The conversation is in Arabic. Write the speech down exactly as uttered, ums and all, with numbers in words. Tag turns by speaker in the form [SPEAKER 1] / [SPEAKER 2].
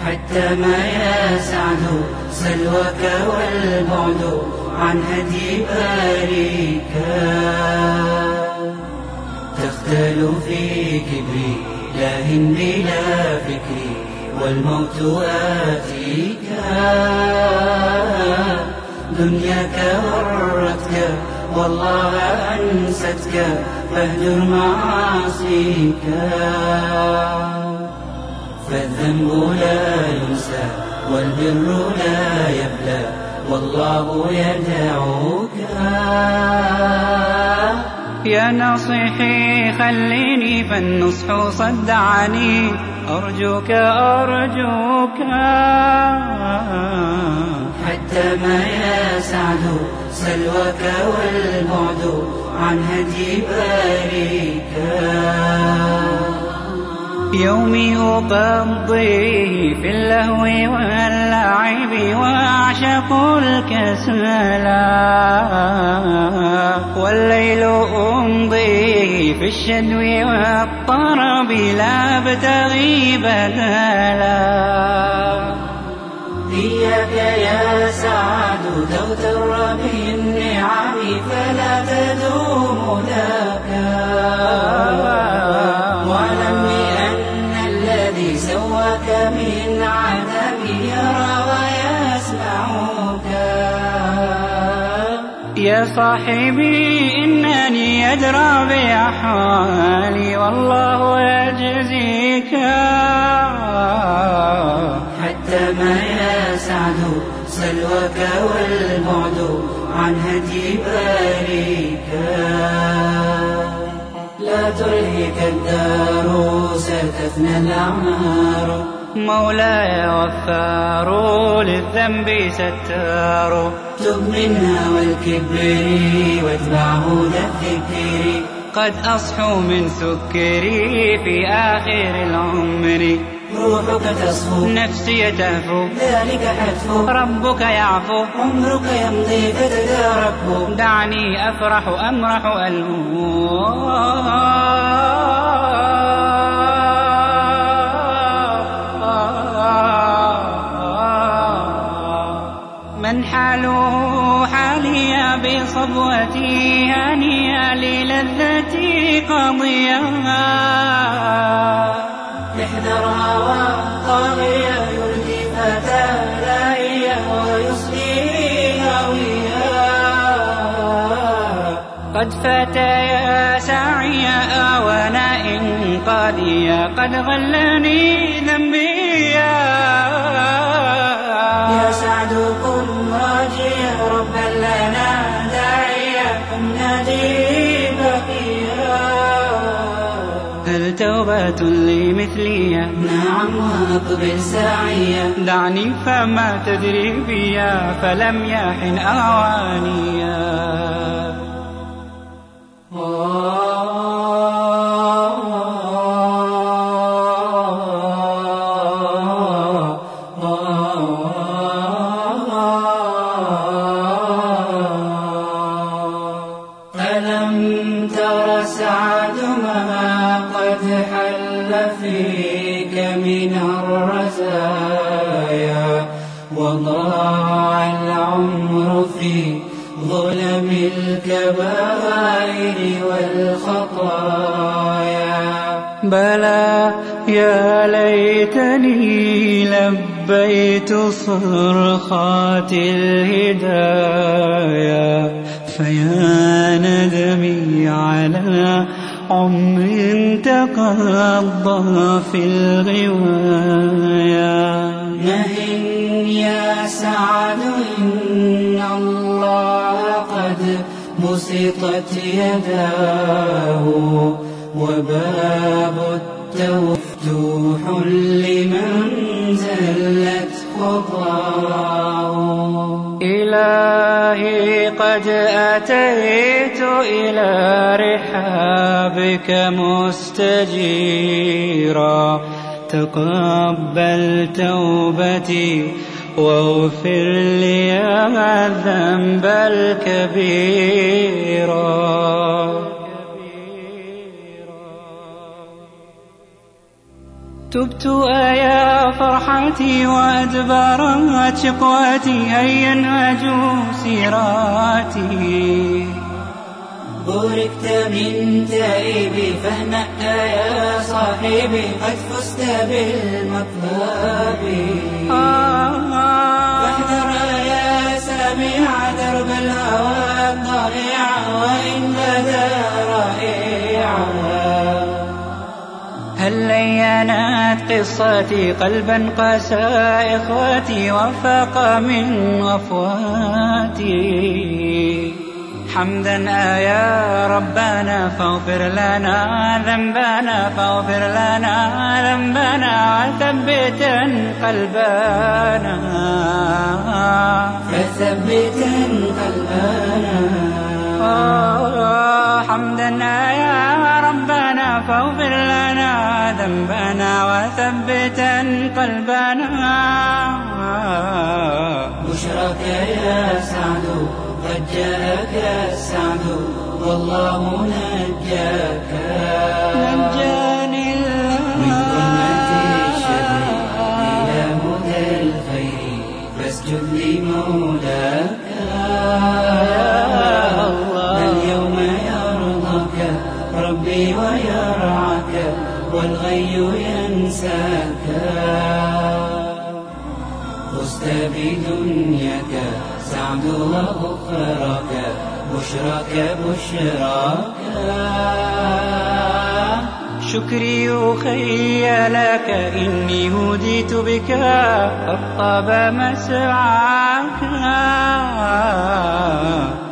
[SPEAKER 1] حتى ما يسعد سلوك والبعد عن هدي باريك. تختل في كبري لاه بلا فكري والموت آتيك. دنياك غرتك والله أنستك فاهجر معاصيك. فالذنب لا ينسى والبر لا يبلى والله يدعوك.
[SPEAKER 2] يا ناصحي خليني فالنصح صدعني أرجوك أرجوك.
[SPEAKER 1] حتى ما يسعد سلوك والبعد عن هدي باريك.
[SPEAKER 2] يومي أقضيه في اللهو واللعب وأعشق الكسلا والليل أمضيه في الشدو والطرب لا أبتغي بدلا.
[SPEAKER 1] إياك يا سعد تغتر بالنعم فلا تدوم لك. واعلم بأن الذي سواك من عدم يرى ويسمعك.
[SPEAKER 2] يا صاحبي إنني أدرى بأحوالي والله يجزيك.
[SPEAKER 1] حتى ما يسعد سلوك والبعد عن هدي باريك. لا تلهك الدار ستفنى الأعمار.
[SPEAKER 2] مولاي غفار للذنب ستار.
[SPEAKER 1] تب منها والكبر واتبع هدى الذكر.
[SPEAKER 2] قد أصحو من سكري في آخر العمر.
[SPEAKER 1] روحك تصفو
[SPEAKER 2] نفسي تهفو
[SPEAKER 1] ذلك حتفو.
[SPEAKER 2] ربك يعفو
[SPEAKER 1] عمرك يمضي فتداركه.
[SPEAKER 2] دعني أفرح أمرح ألهو. من حاله حالي بصبوتي هنيئا للذتي قضيا.
[SPEAKER 1] احذر هوى طاغية يلهي فتى لاهيا ويصلي هاويا.
[SPEAKER 2] قد فتايا سعيا آوانا إنقاذيا قد غلني ذنبيا.
[SPEAKER 1] يا سعد كن راجيا ربا لنا داعيا قم نادي بقيا.
[SPEAKER 2] هل توبة لمثلي؟
[SPEAKER 1] نعم وأقبل ساعيا.
[SPEAKER 2] دعني فما تدري بيا فلم يحن أوانيا.
[SPEAKER 1] ألم تر سعد ما قد حل فيك من الرزايا وضاع العمر في ظلم الكبائر والخطايا.
[SPEAKER 2] بلى يا ليتني لبيت صرخات الهدايا. فيا ندمي على عمر تقضى في الغوايا.
[SPEAKER 1] نهن يا سعد إن الله قد بسطت يداه وباب التوبة مفتوح لمن زلت خطاه.
[SPEAKER 2] إلهي قد أتيت إلى رحابك مستجيرا. تقبل توبتي واغفر لي الذنب الكبير. تبت يا فرحتي وأدبرت شقوتي، هيا انهجوا سيراتي.
[SPEAKER 1] بوركت من تائبي فاهنأ يا صاحبي، قد فزت بالمطلب. فاحذر يا سامع درب الهوى الضائع، وإن بدا رائعا.
[SPEAKER 2] هل لينت قصتي قلبا قسى إخوتي، وفاق من غفواتي. حمدا يا ربنا فاغفر لنا ذنبنا، فاغفر لنا ذنبنا وثبتا قلبنا،
[SPEAKER 1] فثبتا قلبنا.
[SPEAKER 2] حمدا يا ربنا فاغفر لنا ذنبنا وثبتا قلبنا.
[SPEAKER 1] بشرك يا سعد قد جاءك السعد، والله نجاك.
[SPEAKER 2] نجاني
[SPEAKER 1] من ظلمة الشر إلى هدى الخير، فاسجد لمولاك. اليوم يرضاك ربي ويرعاك، والغي ينساك. فزت بدنياك سعد وأخراك، بشراك بشراك.
[SPEAKER 2] شكري أخي لك إني هديت بك، قد طاب مسعاك.